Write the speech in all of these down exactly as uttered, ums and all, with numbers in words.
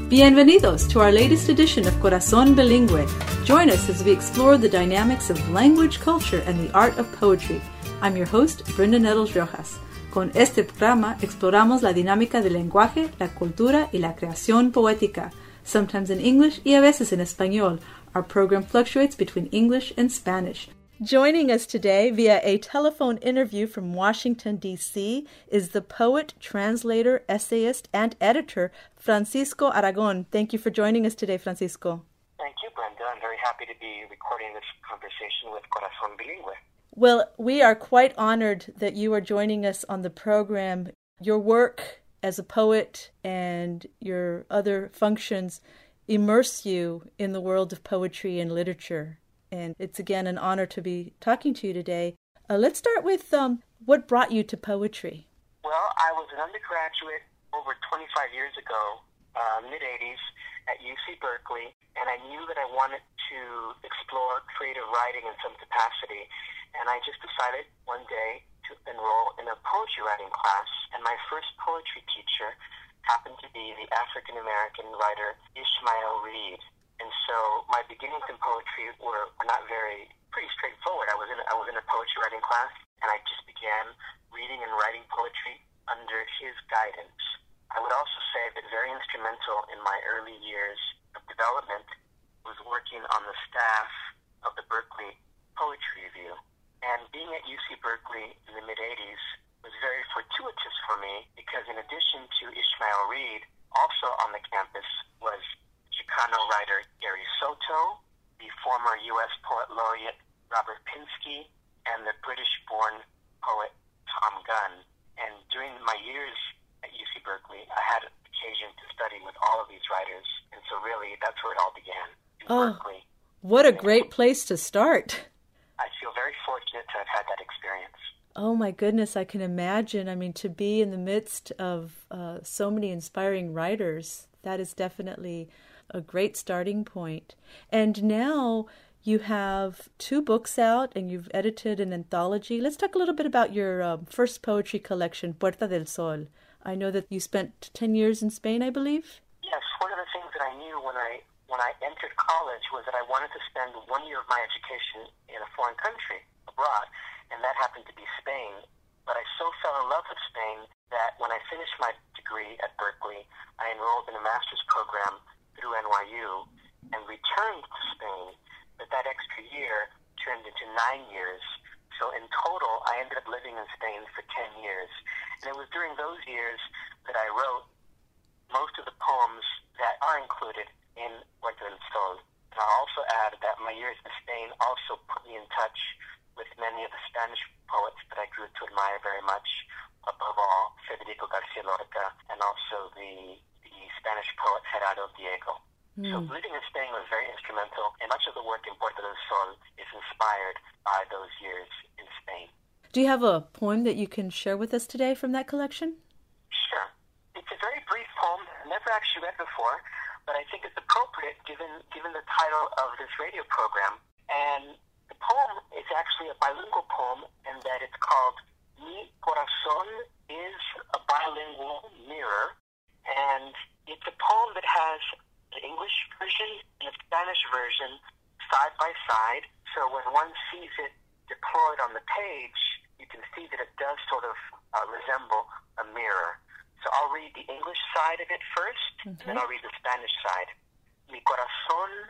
Bienvenidos to our latest edition of Corazón Bilingüe. Join us as we explore the dynamics of language, culture, and the art of poetry. I'm your host, Brenda Nettles Rojas. Con este programa exploramos la dinámica del lenguaje, la cultura y la creación poética, sometimes in English y a veces in español. Our program fluctuates between English and Spanish. Joining us today via a telephone interview from Washington, D C is the poet, translator, essayist, and editor, Francisco Aragon. Thank you for joining us today, Francisco. Thank you, Brenda. I'm very happy to be recording this conversation with Corazón Bilingüe. Well, we are quite honored that you are joining us on the program. Your work as a poet and your other functions immerse you in the world of poetry and literature. And it's again an honor to be talking to you today. Uh, let's start with um, what brought you to poetry. Well, I was an undergraduate over twenty-five years ago, uh, mid-eighties, at U C Berkeley, and I knew that I wanted to explore creative writing in some capacity. And I just decided one day to enroll in a poetry writing class, and my first poetry teacher happened to be the African-American writer Ishmael Reed. And so my beginnings in poetry were, were not very, pretty straightforward. I was in I was in a poetry writing class, and I just began reading and writing poetry under his guidance. I would also say that very instrumental in my early years of development was working on the staff of the Berkeley Poetry Review. And being at U C Berkeley in the mid-eighties was very fortuitous for me because in addition to Ishmael Reed, also on the campus was Chicano writer Gary Soto, the former U S Poet Laureate Robert Pinsky, and the British-born poet Tom Gunn. And during my years at U C Berkeley, I had occasion to study with all of these writers. And so really, that's where it all began, in oh, Berkeley. What a great place to start. I feel very fortunate to have had that experience. Oh my goodness, I can imagine. I mean, to be in the midst of uh, so many inspiring writers, that is definitely a great starting point. And now you have two books out and you've edited an anthology. Let's talk a little bit about your um, first poetry collection, Puerta del Sol. I know that you spent ten years in Spain, I believe? Yes, one of the things that I knew when I when I entered college was that I wanted to spend one year of my education in a foreign country, abroad, and that happened to be Spain. But I so fell in love with Spain that when I finished my degree at Berkeley, I enrolled in a master's program through N Y U and returned to Spain, but that extra year turned into nine years. So in total, I ended up living in Spain for ten years. And it was during those years that I wrote most of the poems that are included in Puerta del Sol. And I'll also add that my years in Spain also put me in touch with many of the Spanish poets that I grew to admire very much, above all Federico García Lorca and also the the Spanish poet Gerardo Diego. Mm. So living in Spain was very instrumental, and much of the work in Puerta del Sol is inspired by those years in Spain. Do you have a poem that you can share with us today from that collection? Sure. It's a very brief poem, never actually read before, but I think it's appropriate given given the title of this radio program. And the poem is actually a bilingual poem in that it's called Mi Corazón is a Bilingual Mirror. And it's a poem that has the English version and the Spanish version side by side. So when one sees it deployed on the page, you can see that it does sort of uh, resemble a mirror. So I'll read the English side of it first, okay, and then I'll read the Spanish side. Mi corazón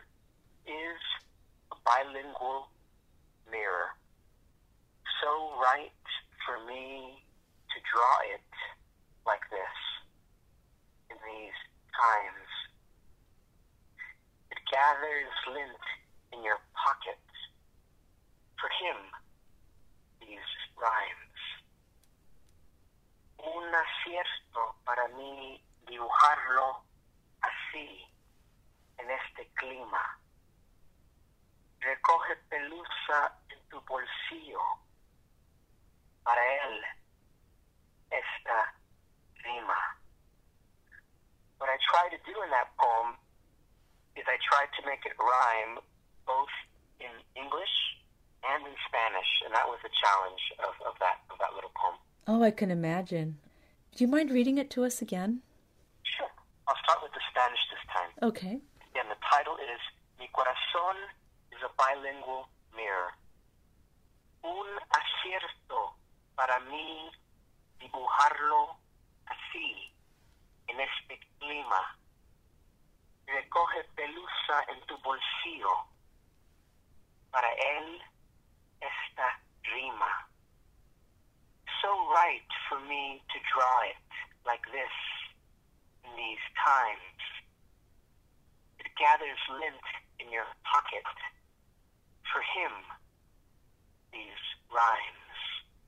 is a bilingual mirror, so right for me to draw it like this in these times. It gathers lint in your pocket. For him, these rhymes. Un acierto para mí dibujarlo así, en este clima. Recoge pelusa en tu bolsillo. Para él, esta rima. What I try to do in that poem is I try to make it rhyme both in English and in Spanish, and that was the challenge of, of that of that little poem. Oh, I can imagine. Do you mind reading it to us again? Sure. I'll start with the Spanish this time. Okay. And the title is Mi Corazón is a Bilingual Mirror. Un acierto para mí dibujarlo así, en este clima. Recoge pelusa en tu bolsillo. Para él, esta rima. So right for me to draw it like this in these times. It gathers lint in your pocket. For him, these rhymes.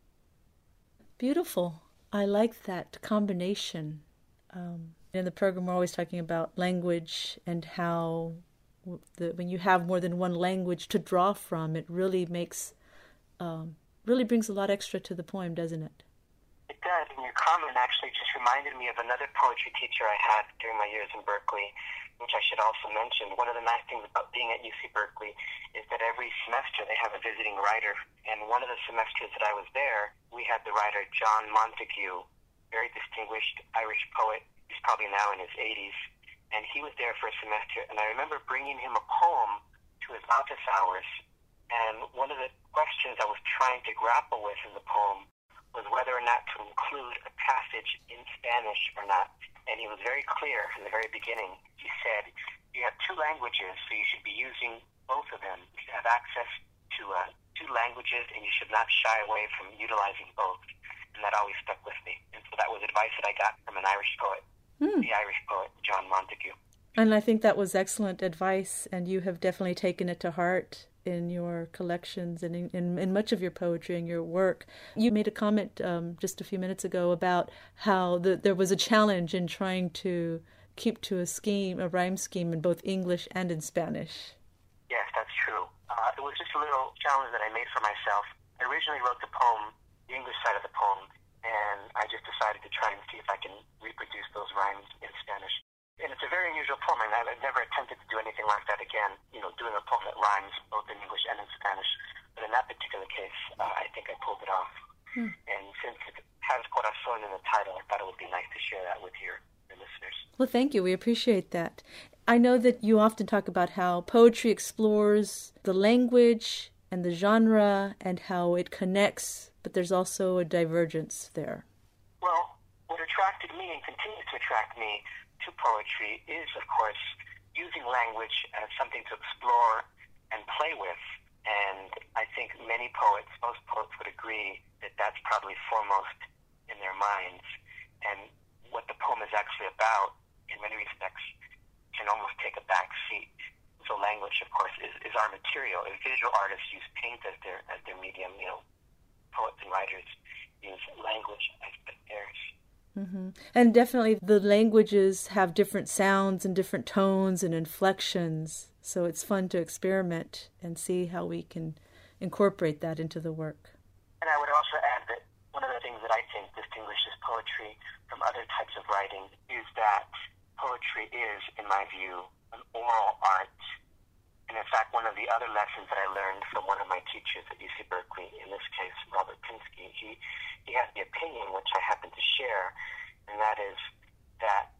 Beautiful. I like that combination. Um, in the program, we're always talking about language and how the, when you have more than one language to draw from, it really makes, um, really brings a lot extra to the poem, doesn't it? It does. And your comment actually just reminded me of another poetry teacher I had during my years in Berkeley, which I should also mention. One of the nice things about being at U C Berkeley is that every semester they have a visiting writer. And one of the semesters that I was there, we had the writer John Montague, very distinguished Irish poet. He's probably now in his eighties. And he was there for a semester. And I remember bringing him a poem to his office hours. And one of the questions I was trying to grapple with in the poem was whether or not to include a passage in Spanish or not. And he was very clear in the very beginning. He said, you have two languages, so you should be using both of them. You should have access to uh, two languages, and you should not shy away from utilizing both. And that always stuck with me. And so that was advice that I got from an Irish poet, mm. the Irish poet, John Montague. And I think that was excellent advice, and you have definitely taken it to heart in your collections and in, in, in much of your poetry and your work. You made a comment um, just a few minutes ago about how the, there was a challenge in trying to keep to a scheme, a rhyme scheme in both English and in Spanish. Yes, that's true. Uh, it was just a little challenge that I made for myself. I originally wrote the poem, the English side of the poem, and I just decided to try and see if I can reproduce those rhymes in Spanish. And it's a very unusual poem, and I've never attempted to do anything like that again, you know, doing a poem that rhymes both in English and in Spanish. But in that particular case, uh, I think I pulled it off. Hmm. And since it has Corazón in the title, I thought it would be nice to share that with your, your listeners. Well, thank you. We appreciate that. I know that you often talk about how poetry explores the language and the genre and how it connects, but there's also a divergence there. Well, what attracted me and continues to attract me to poetry is, of course, using language as something to explore and play with. And I think many poets, most poets would agree that that's probably foremost in their minds. And what the poem is actually about, in many respects, can almost take a back seat. So language, of course, is, is our material. As visual artists use paint as their as their medium, you know, poets and writers use language as theirs. Mm-hmm. And definitely the languages have different sounds and different tones and inflections, so it's fun to experiment and see how we can incorporate that into the work. And I would also add that one of the things that I think distinguishes poetry from other types of writing is that poetry is, in my view, an oral art. And in fact, one of the other lessons that I learned from one of my teachers at U C Berkeley, in this case, Robert Pinsky, he, he had the opinion, which I happen to share, and that is that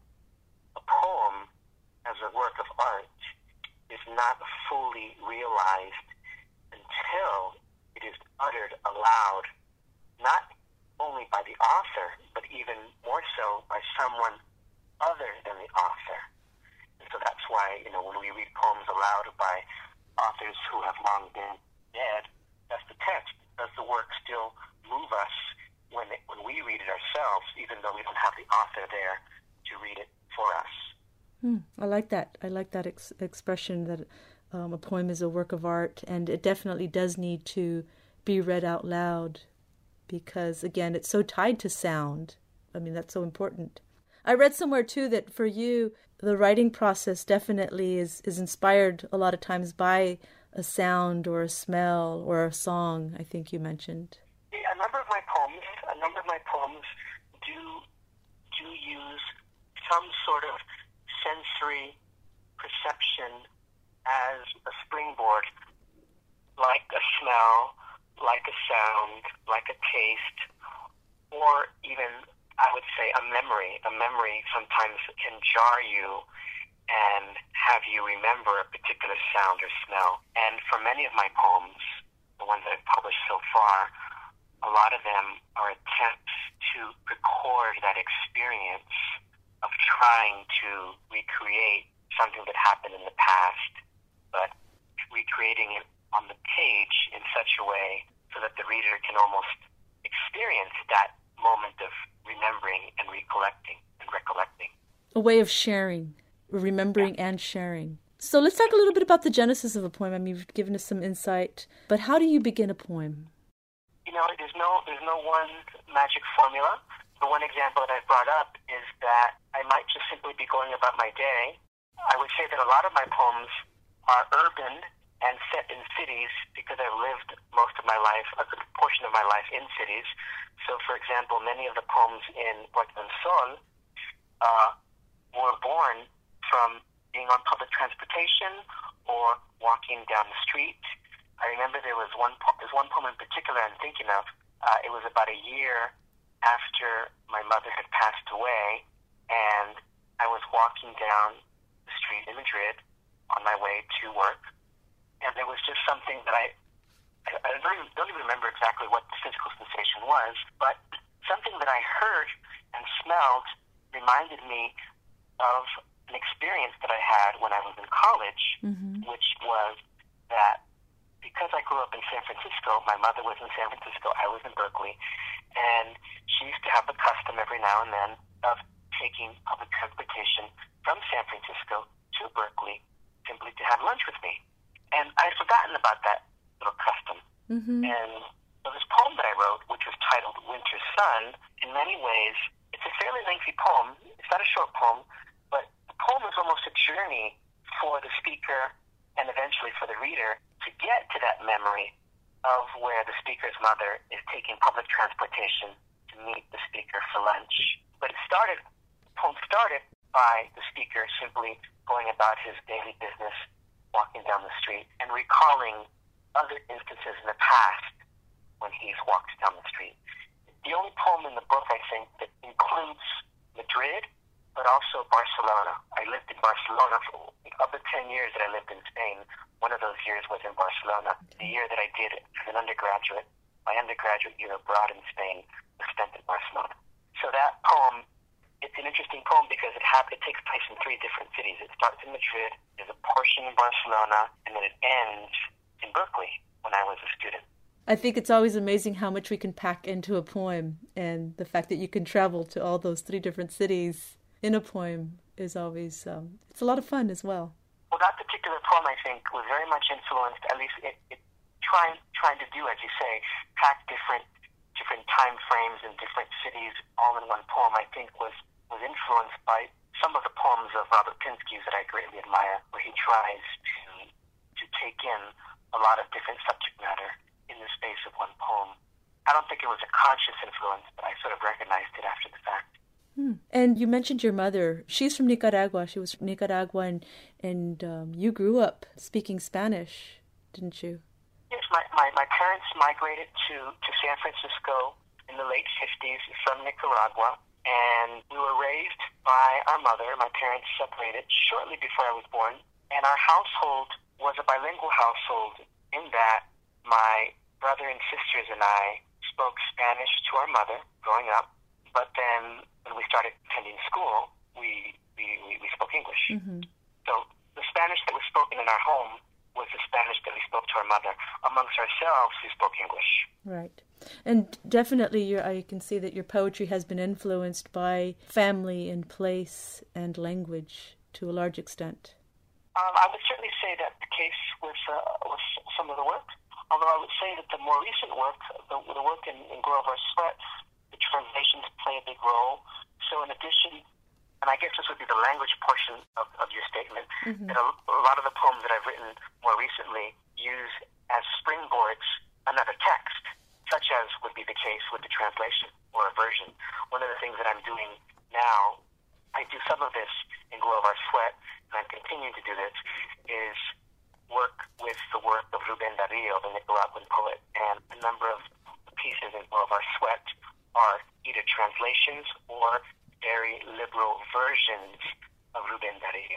a poem as a work of art is not fully realized until it is uttered aloud, not only by the author, but even more so by someone other than the author. So that's why, you know, when we read poems aloud by authors who have long been dead, that's the text. Does the work still move us when it, when we read it ourselves, even though we don't have the author there to read it for us? Hmm, I like that. I like that ex- expression that um, a poem is a work of art, and it definitely does need to be read out loud because, again, it's so tied to sound. I mean, that's so important. I read somewhere, too, that for you, the writing process definitely is, is inspired a lot of times by a sound or a smell or a song, I think you mentioned. A number of my poems, a number of my poems do do use some sort of sensory perception as a springboard, like a smell, like a sound, like a taste, or even, I would say, a memory. A memory sometimes can jar you and have you remember a particular sound or smell. And for many of my poems, the ones that I've published so far, a lot of them are attempts to record that experience of trying to recreate something that happened in the past, but recreating it on the page in such a way so that the reader can almost experience that moment of remembering and recollecting and recollecting. A way of sharing, remembering yeah. and sharing. So let's talk a little bit about the genesis of a poem. I mean, you've given us some insight, but how do you begin a poem? You know, there's no there's no one magic formula. The one example that I brought up is that I might just simply be going about my day. I would say that a lot of my poems are urban and set in cities because I've lived most of my life, a good portion of my life in cities. So, for example, many of the poems in Puerto del Sol uh, were born from being on public transportation or walking down the street. I remember there was one po- there's one poem in particular I'm thinking of. Uh, it was about a year after my mother had passed away, and I was walking down the street in Madrid on my way to work, and there was just something that I I, I don't, even, don't even remember exactly what the physical sensation was, but something that I heard and smelled reminded me of an experience that I had when I was in college, mm-hmm. which was that because I grew up in San Francisco, my mother was in San Francisco, I was in Berkeley, and she used to have the custom every now and then of taking public transportation from San Francisco to Berkeley simply to have lunch with me. And I had forgotten about that little custom. Mm-hmm. And so this poem that I wrote, which was titled Winter Sun, in many ways, it's a fairly lengthy poem. It's not a short poem, but the poem is almost a journey for the speaker and eventually for the reader to get to that memory of where the speaker's mother is taking public transportation to meet the speaker for lunch. But it started, the poem started by the speaker simply going about his daily business, walking down the street, and recalling other instances in the past when he's walked down the street. The only poem in the book, I think, that includes Madrid, but also Barcelona. I lived in Barcelona for, of the ten years that I lived in Spain, one of those years was in Barcelona. The year that I did as an undergraduate, my undergraduate year abroad in Spain was spent in Barcelona. So that poem, it's an interesting poem because it, ha- it takes place in three different cities. It starts in Madrid, there's a portion in Barcelona, and then it ends in Berkeley when I was a student. I think it's always amazing how much we can pack into a poem, and the fact that you can travel to all those three different cities in a poem is always, um, it's a lot of fun as well. Well, that particular poem, I think, was very much influenced, at least it, it trying trying to do, as you say, pack different different time frames and different cities all in one poem, I think was, was influenced by some of the poems of Robert Pinsky that I greatly admire, where he tries to to take in a lot of different subject matter in the space of one poem. I don't think it was a conscious influence, but I sort of recognized it after the fact. Hmm. And you mentioned your mother. She's from Nicaragua. She was from Nicaragua, and, and um, you grew up speaking Spanish, didn't you? Yes, my, my, my parents migrated to, to San Francisco in the late fifties from Nicaragua, and we were raised by our mother. My parents separated shortly before I was born, and our household was a bilingual household in that my brother and sisters and I spoke Spanish to our mother growing up, but then when we started attending school, we we, we, we spoke English. Mm-hmm. So the Spanish that was spoken in our home was the Spanish that we spoke to our mother. Amongst ourselves, we spoke English. Right. And definitely your, I can see that your poetry has been influenced by family and place and language to a large extent. Um, I would certainly say that the case with, uh, with some of the work, although I would say that the more recent work, the, the work in, in Grow of Our Sweat, the translations play a big role. So in addition, and I guess this would be the language portion of, of your statement, mm-hmm. that a, a lot of the poems that I've written more recently use as springboards another text, such as would be the case with the translation or a version. One of the things that I'm doing now, I do some of this in Glow of Our Sweat, and I'm continuing to do this, is work with the work of Rubén Darío, the Nicaraguan poet, and a number of pieces in Glow of Our Sweat are either translations or very liberal versions of Rubén Darío.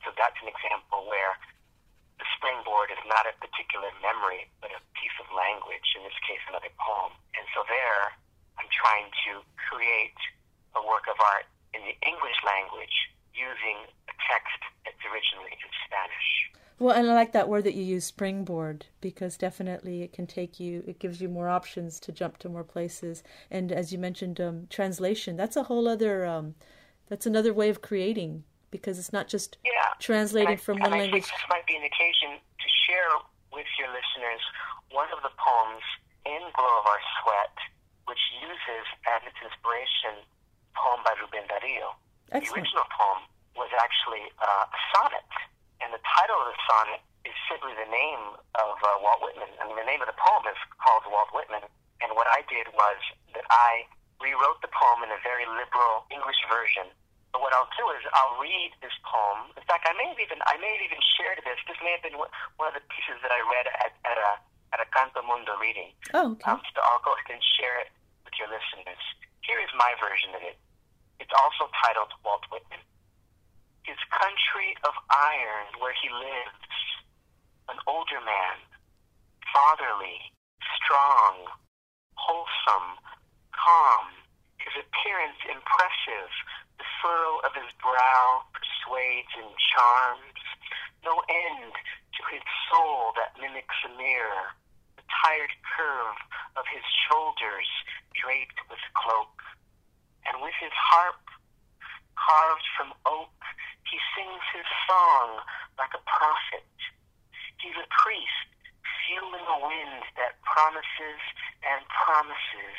so that's an example where the springboard is not a particular memory, but a piece of language, in this case, another poem. And so there, I'm trying to create a work of art in the English language using a text that's originally in Spanish. Well, and I like that word that you use, springboard, because definitely it can take you, it gives you more options to jump to more places. And as you mentioned, um, translation, that's a whole other, um, that's another way of creating, because it's not just yeah. translating I, from one and language. I think this might be an occasion to share with your listeners one of the poems in Glow of Our Sweat, which uses as its inspiration a poem by Rubén Darío. Excellent. The original poem was actually uh, a sonnet, and the title of the sonnet is simply the name of uh, Walt Whitman. I mean, the name of the poem is called Walt Whitman, and what I did was that I rewrote the poem in a very liberal English version. But what I'll do is I'll read this poem. In fact, I may have even I may have even shared this. This may have been one of the pieces that I read at, at a at a Canto Mundo reading. Oh, okay. Um, so I'll go ahead and share it with your listeners. Here is my version of it. It's also titled Walt Whitman. His country of iron where he lives, an older man, fatherly, strong, wholesome, calm, his appearance impressive, the furrow of his brow persuades and charms, no end to his soul that mimics a mirror, the tired curve of his shoulders draped with cloak, and with his harp carved from oak, he sings his song like a prophet. He's a priest, feeling a wind that promises and promises.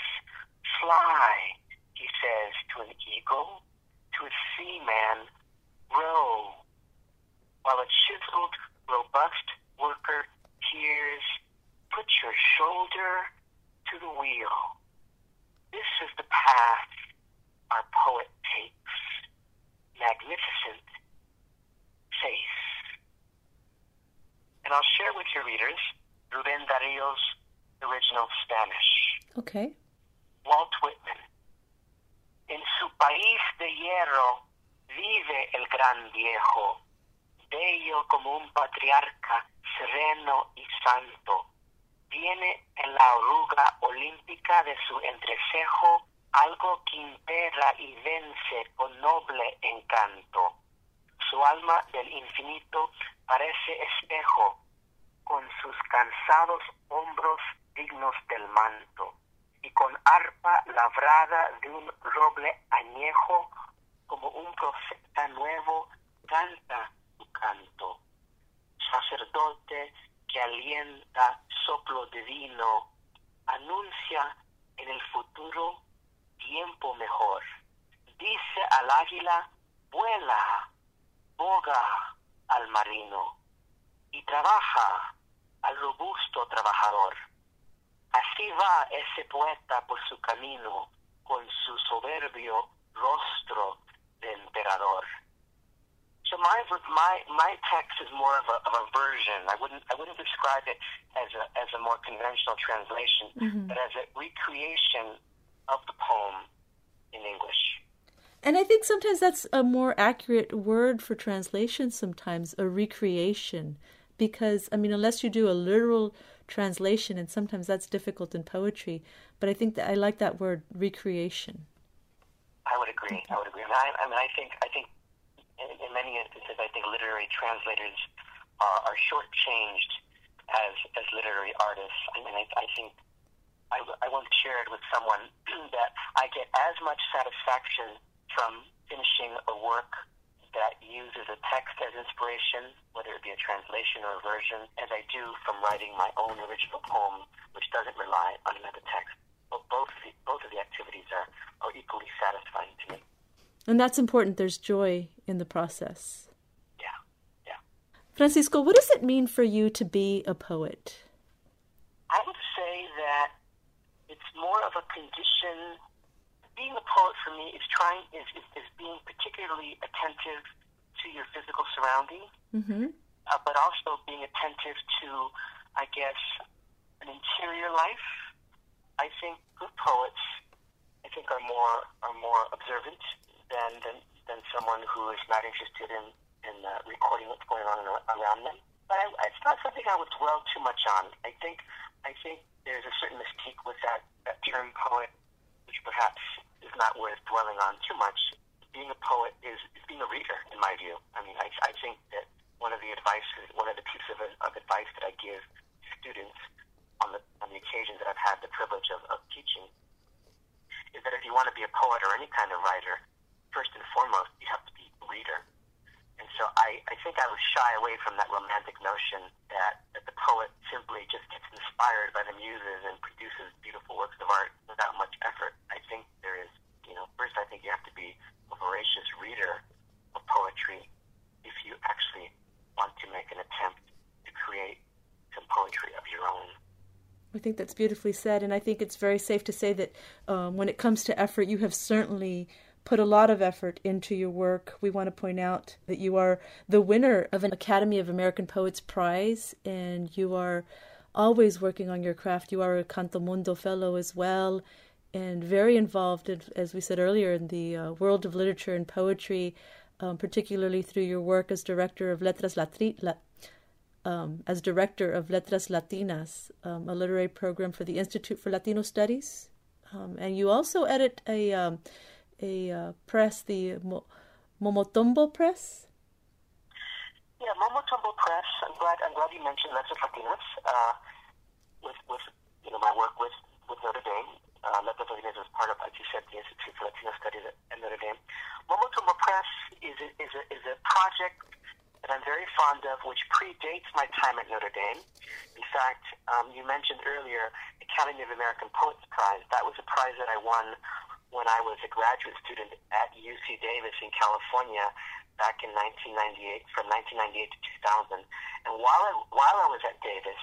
Fly, he says to an eagle, to a seaman, row, while a chiseled, robust worker hears, put your shoulder to the wheel. This is the path our poet takes. Magnificent faith. And I'll share with your readers Rubén Darío's original Spanish. Okay. Walt Whitman. En su país de hierro vive el gran viejo, bello como un patriarca, sereno y santo. Tiene en la arruga olímpica de su entrecejo algo que impera y vence con noble encanto. Su alma del infinito parece espejo, con sus cansados hombros dignos del manto, y con arpa labrada de un roble añejo, como un profeta nuevo, canta su canto. Sacerdote que alienta soplo divino, anuncia en el futuro tiempo mejor. Dice al águila, vuela, boga al marino, y trabaja al robusto trabajador. Así va ese poeta por su camino, con su soberbio rostro de emperador. So my my my text is more of a, of a version. I wouldn't I wouldn't describe it as a as a more conventional translation, mm-hmm. but as a recreation of the poem in English. And I think sometimes that's a more accurate word for translation. Sometimes a recreation, because I mean, unless you do a literal translation, and sometimes that's difficult in poetry. But I think that I like that word, recreation. I would agree. I would agree. I mean, I, I, mean, I think I think. In, in many instances, I think literary translators are, are shortchanged as as literary artists. I mean, I, I think I, I once shared with someone that I get as much satisfaction from finishing a work that uses a text as inspiration, whether it be a translation or a version, as I do from writing my own original poem, which doesn't rely on another text. But both of the, both of the activities are, are equally satisfying to me. And that's important. There's joy in the process. Yeah, yeah. Francisco, what does it mean for you to be a poet? I would say that it's more of a condition. Being a poet for me is trying is, is, is being particularly attentive to your physical surroundings, mm-hmm. uh, but also being attentive to, I guess, an interior life. I think good poets, I think, are more are more observant than than, than someone who is not interested in, and uh, recording what's going on around them. But I, it's not something I would dwell too much on. I think I think there's a certain mystique with that, that term poet, which perhaps is not worth dwelling on too much. Being a poet is, is being a reader, in my view. I mean, I, I think that one of the advice, one of the pieces of, of advice that I give students on the on the occasions that I've had the privilege of, of teaching is that if you want to be a poet or any kind of writer, first and foremost, you have to be a reader. And so I, I think I would shy away from that romantic notion that, that the poet simply just gets inspired by the muses and produces beautiful works of art without much effort. I think there is, you know, first I think you have to be a voracious reader of poetry if you actually want to make an attempt to create some poetry of your own. I think that's beautifully said, and I think it's very safe to say that um, when it comes to effort, you have certainly put a lot of effort into your work. We want to point out that you are the winner of an Academy of American Poets Prize, and you are always working on your craft. You are a Canto Mundo Fellow as well, and very involved, in, as we said earlier, in the uh, world of literature and poetry, um, particularly through your work as director of Letras Latri- La- um, as director of Letras Latinas, um, a literary program for the Institute for Latino Studies. Um, and you also edit a um, a uh, press, the Mo- Momotombo Press. Yeah, Momotombo Press. I'm glad. I'm glad you mentioned Letras Latinas. Uh, with with you know my work with, with Notre Dame. Uh, Letras Latinas is part of, as you said, the Institute for Latino Studies at, at Notre Dame. Momotombo Press is a, is a is a project that I'm very fond of, which predates my time at Notre Dame. In fact, um, you mentioned earlier Academy of American Poets Prize. That was a prize that I won when I was a graduate student at U C Davis in California back in nineteen ninety-eight, from nineteen ninety-eight to two thousand. And while I, while I was at Davis,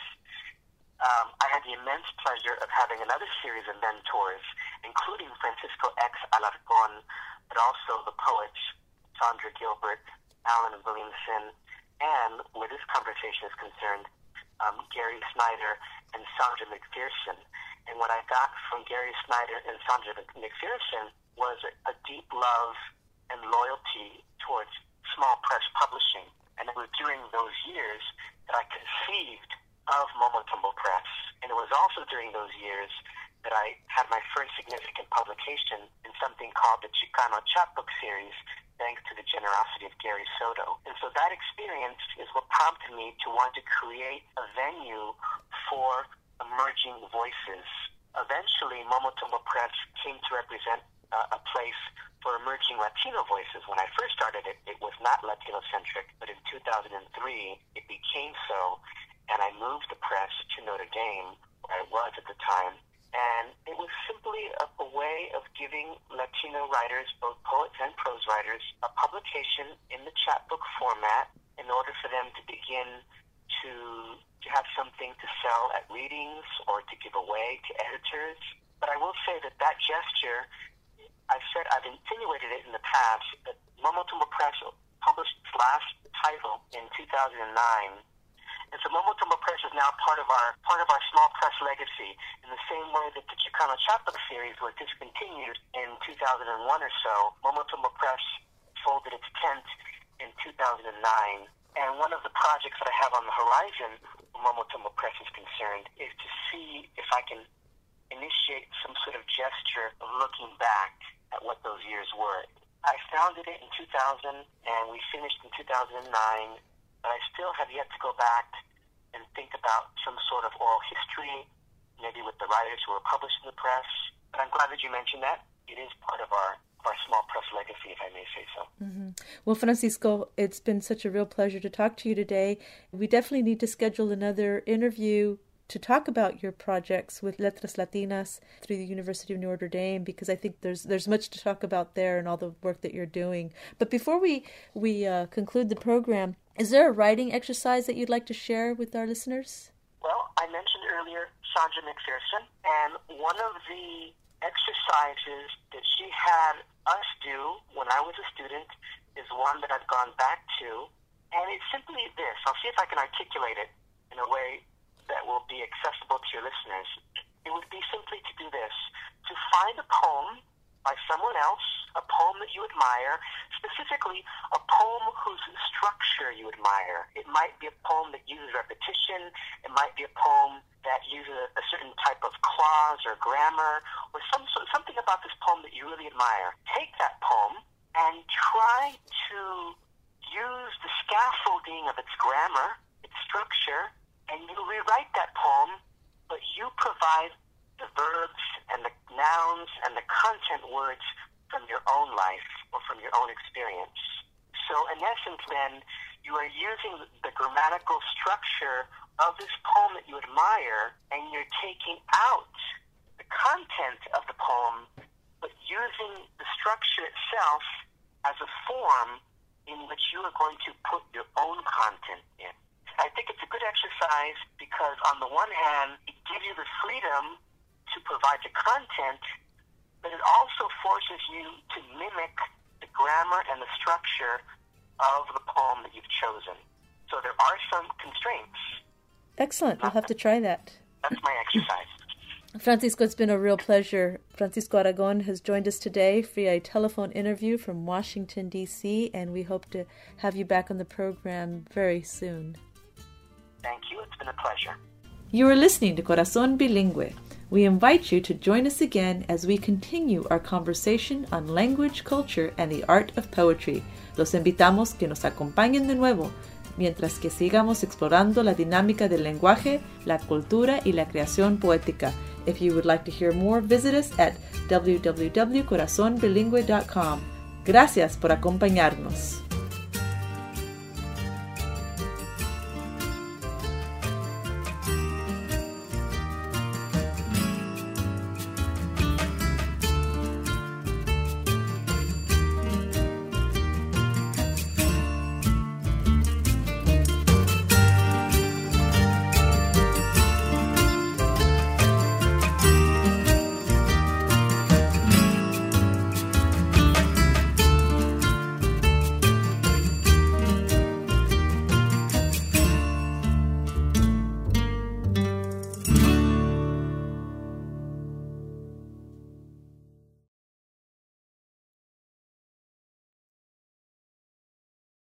um, I had the immense pleasure of having another series of mentors, including Francisco X. Alarcón, but also the poets Sandra Gilbert, Alan Williamson, and, where this conversation is concerned, um, Gary Snyder and Sandra McPherson. And what I got from Gary Snyder and Sandra McPherson was a, a deep love and loyalty towards small press publishing. And it was during those years that I conceived of Momotombo Press. And it was also during those years that I had my first significant publication in something called the Chicano Chapbook series, thanks to the generosity of Gary Soto. And so that experience is what prompted me to want to create a venue for emerging voices. Eventually, Momotombo Press came to represent uh, a place for emerging Latino voices. When I first started it, it was not Latino-centric, but in two thousand three, it became so, and I moved the press to Notre Dame, where I was at the time, and it was simply a, a way of giving Latino writers, both poets and prose writers, a publication in the chapbook format in order for them to begin to to have something to sell at readings or to give away to editors. But I will say that that gesture, I've said, I've insinuated it in the past, that Momotombo Press published its last title in two thousand nine. And so Momotombo Press is now part of our part of our small press legacy, in the same way that the Chicano Chapbook series was discontinued in two thousand one or so. Momotombo Press folded its tent in two thousand nine. And one of the projects that I have on the horizon, where Momotombo Press is concerned, is to see if I can initiate some sort of gesture of looking back at what those years were. I founded it in two thousand, and we finished in two thousand nine, but I still have yet to go back and think about some sort of oral history, maybe with the writers who were published in the press. But I'm glad that you mentioned that. It is part of our our small press legacy, if I may say so. Mm-hmm. Well, Francisco, it's been such a real pleasure to talk to you today. We definitely need to schedule another interview to talk about your projects with Letras Latinas through the University of Notre Dame, because I think there's there's much to talk about there and all the work that you're doing. But before we, we uh, conclude the program, is there a writing exercise that you'd like to share with our listeners? Well, I mentioned earlier Sandra McPherson, and one of the exercises that she had us do when I was a student is one that I've gone back to, and it's simply this. I'll see if I can articulate it in a way that will be accessible to your listeners. It would be simply to do this, to find a poem by someone else, a poem that you admire, specifically a poem whose structure might be a poem that uses repetition. It might be a poem that uses a, a certain type of clause or grammar, or some something about this poem that you really admire. Take that poem and try to use the scaffolding of its grammar, its structure, and you rewrite that poem, but you provide the verbs and the nouns and the content words from your own life or from your own experience. So in essence, then, you are using the grammatical structure of this poem that you admire, and you're taking out the content of the poem, but using the structure itself as a form in which you are going to put your own content in. I think it's a good exercise because, on the one hand, it gives you the freedom to provide the content, but it also forces you to mimic the grammar and the structure of the poem that you've chosen. So there are some constraints. Excellent. We'll have to try that. That's my exercise. Francisco, it's been a real pleasure. Francisco Aragon has joined us today for a telephone interview from Washington, D C, and we hope to have you back on the program very soon. Thank you. It's been a pleasure. You are listening to Corazón Bilingüe. We invite you to join us again as we continue our conversation on language, culture, and the art of poetry. Los invitamos que nos acompañen de nuevo, mientras que sigamos explorando la dinámica del lenguaje, la cultura y la creación poética. If you would like to hear more, visit us at w w w dot corazon bilingüe dot com. Gracias por acompañarnos.